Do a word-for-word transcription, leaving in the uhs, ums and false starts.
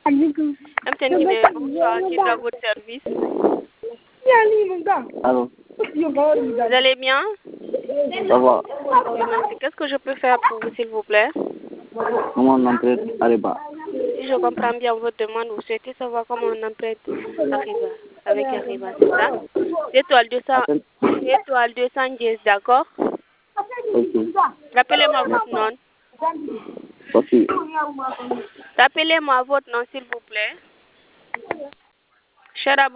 M T N Guinée, bonsoir, qui est à votre service? Allô? Vous allez bien? Ça va? Oui, merci. Qu'est-ce que je peux faire pour vous, s'il vous plaît? Comment on emprunte Ariba? Si je comprends bien votre demande, vous souhaitez savoir comment on emprunte Ariba, avec Ariba, c'est ça? Étoile deux cents, étoile deux cent dix, d'accord? Ok. Rappelez-moi votre nom. Ok. Rappelez-moi votre nom, s'il vous plaît. Cher